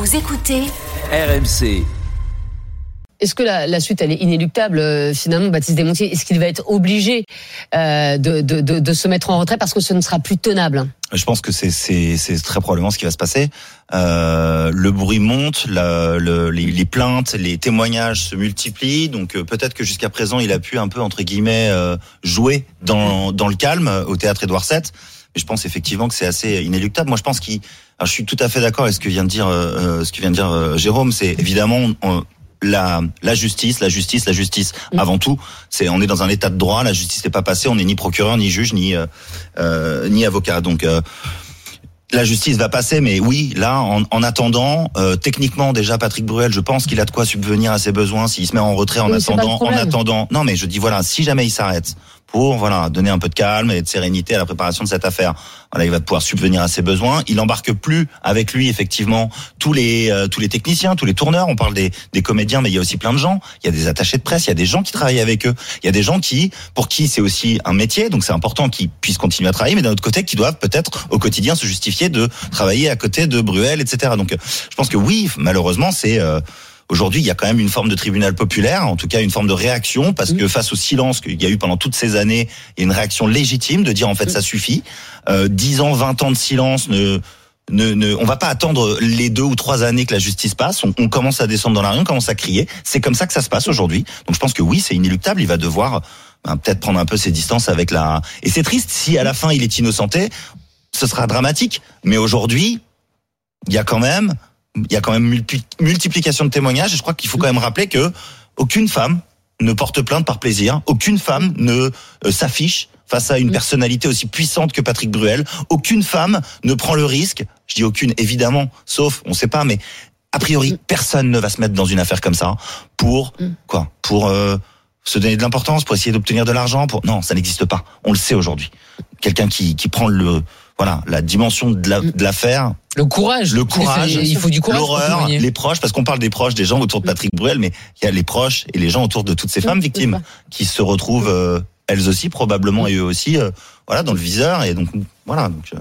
Vous écoutez RMC. Est-ce que la suite, elle est inéluctable, finalement, Baptiste Desmontiers? Est-ce qu'il va être obligé de se mettre en retrait parce que ce ne sera plus tenable? Je pense que c'est très probablement ce qui va se passer. Le bruit monte, les plaintes, les témoignages se multiplient. Donc peut-être que jusqu'à présent, il a pu un peu, entre guillemets, jouer dans le calme au théâtre Édouard VII. Mais je pense effectivement que c'est assez inéluctable. Moi, je pense je suis tout à fait d'accord avec ce que vient de dire Jérôme. C'est évidemment la justice. Avant tout, on est dans un état de droit. La justice n'est pas passée. On n'est ni procureur, ni juge, ni avocat. Donc la justice va passer, mais oui, là, en attendant, techniquement déjà, Patrick Bruel, je pense qu'il a de quoi subvenir à ses besoins s'il se met en retrait en attendant. Non, mais je dis voilà, si jamais il s'arrête pour donner un peu de calme et de sérénité à la préparation de cette affaire, il va pouvoir subvenir à ses besoins. Il embarque plus avec lui effectivement tous les techniciens, tous les tourneurs. On parle des comédiens, mais il y a aussi plein de gens. Il y a des attachés de presse, il y a des gens qui travaillent avec eux. Il y a des gens pour qui c'est aussi un métier, donc c'est important qu'ils puissent continuer à travailler, mais d'un autre côté, qui doivent peut-être au quotidien se justifier de travailler à côté de Bruel, etc. Donc je pense que oui, malheureusement, aujourd'hui, il y a quand même une forme de tribunal populaire, en tout cas une forme de réaction, parce que face au silence qu'il y a eu pendant toutes ces années, il y a une réaction légitime de dire en fait ça suffit. 10 ans, 20 ans de silence, on va pas attendre les 2 ou 3 années que la justice passe. On commence à descendre dans la rue, on commence à crier. C'est comme ça que ça se passe aujourd'hui. Donc je pense que oui, c'est inéluctable. Il va devoir peut-être prendre un peu ses distances avec Et c'est triste si à la fin il est innocenté, ce sera dramatique. Mais aujourd'hui, il y a quand même multiplication de témoignages, et je crois qu'il faut quand même rappeler que aucune femme ne porte plainte par plaisir, aucune femme ne s'affiche face à une personnalité aussi puissante que Patrick Bruel, aucune femme ne prend le risque, je dis aucune évidemment, sauf, on sait pas, mais a priori, personne ne va se mettre dans une affaire comme ça pour se donner de l'importance, pour essayer d'obtenir de l'argent, non, ça n'existe pas, on le sait aujourd'hui. Quelqu'un qui prend la dimension de l'affaire. Le courage. Il faut du courage. L'horreur, les proches, parce qu'on parle des proches, des gens autour de Patrick Bruel, mais il y a les proches et les gens autour de toutes ces femmes victimes qui se retrouvent, elles aussi, probablement, et eux aussi, dans le viseur. Et donc, voilà.